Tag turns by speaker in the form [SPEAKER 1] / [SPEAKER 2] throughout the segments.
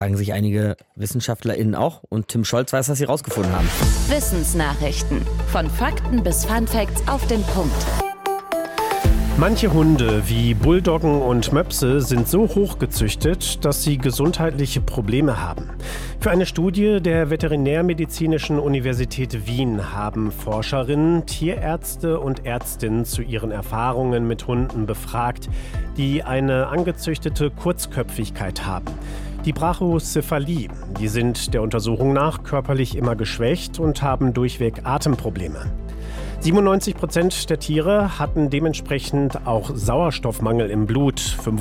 [SPEAKER 1] Fragen sich einige WissenschaftlerInnen auch. Und Tim Scholz weiß, was sie rausgefunden haben.
[SPEAKER 2] Wissensnachrichten. Von Fakten bis Funfacts auf den Punkt.
[SPEAKER 3] Manche Hunde wie Bulldoggen und Möpse sind so hochgezüchtet, dass sie gesundheitliche Probleme haben. Für eine Studie der Veterinärmedizinischen Universität Wien haben Forscherinnen Tierärzte und Ärztinnen zu ihren Erfahrungen mit Hunden befragt, die eine angezüchtete Kurzköpfigkeit haben. Die Brachycephalie, die sind der Untersuchung nach körperlich immer geschwächt und haben durchweg Atemprobleme. 97% der Tiere hatten dementsprechend auch Sauerstoffmangel im Blut.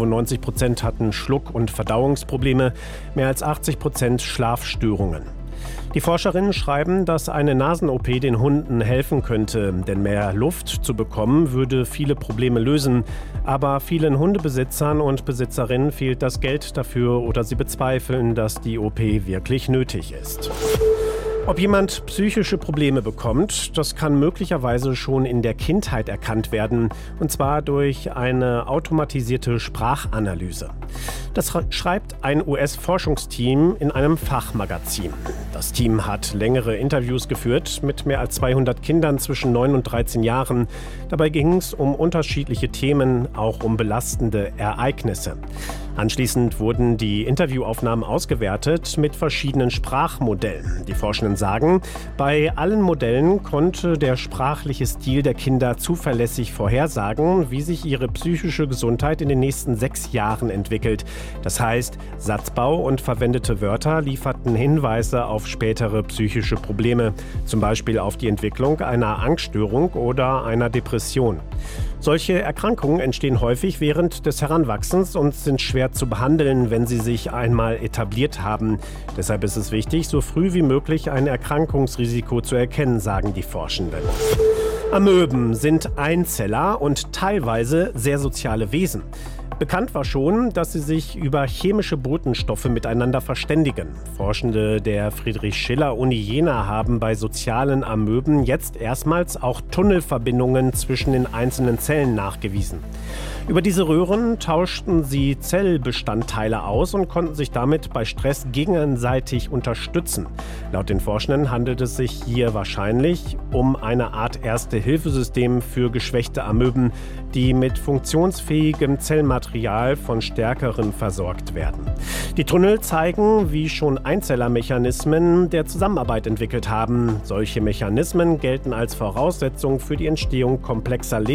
[SPEAKER 3] 95% hatten Schluck- und Verdauungsprobleme, mehr als 80% Schlafstörungen. Die Forscherinnen schreiben, dass eine Nasen-OP den Hunden helfen könnte, denn mehr Luft zu bekommen würde viele Probleme lösen. Aber vielen Hundebesitzern und Besitzerinnen fehlt das Geld dafür oder sie bezweifeln, dass die OP wirklich nötig ist. Ob jemand psychische Probleme bekommt, das kann möglicherweise schon in der Kindheit erkannt werden, und zwar durch eine automatisierte Sprachanalyse. Das schreibt ein US-Forschungsteam in einem Fachmagazin. Das Team hat längere Interviews geführt mit mehr als 200 Kindern zwischen 9 und 13 Jahren. Dabei ging es um unterschiedliche Themen, auch um belastende Ereignisse. Anschließend wurden die Interviewaufnahmen ausgewertet mit verschiedenen Sprachmodellen. Die Forschenden sagen, bei allen Modellen konnte der sprachliche Stil der Kinder zuverlässig vorhersagen, wie sich ihre psychische Gesundheit in den nächsten 6 Jahren entwickelt. Das heißt, Satzbau und verwendete Wörter lieferten Hinweise auf spätere psychische Probleme, zum Beispiel auf die Entwicklung einer Angststörung oder einer Depression. Solche Erkrankungen entstehen häufig während des Heranwachsens und sind schwer zu behandeln, wenn sie sich einmal etabliert haben. Deshalb ist es wichtig, so früh wie möglich ein Erkrankungsrisiko zu erkennen, sagen die Forschenden. Amöben sind Einzeller und teilweise sehr soziale Wesen. Bekannt war schon, dass sie sich über chemische Botenstoffe miteinander verständigen. Forschende der Friedrich-Schiller-Uni Jena haben bei sozialen Amöben jetzt erstmals auch Tunnelverbindungen zwischen den einzelnen Zellen nachgewiesen. Über diese Röhren tauschten sie Zellbestandteile aus und konnten sich damit bei Stress gegenseitig unterstützen. Laut den Forschenden handelt es sich hier wahrscheinlich um eine Art Erste-Hilfesystem für geschwächte Amöben, die mit funktionsfähigem Zellmaterial von Stärkeren versorgt werden. Die Tunnel zeigen, wie schon Einzellermechanismen der Zusammenarbeit entwickelt haben. Solche Mechanismen gelten als Voraussetzung für die Entstehung komplexer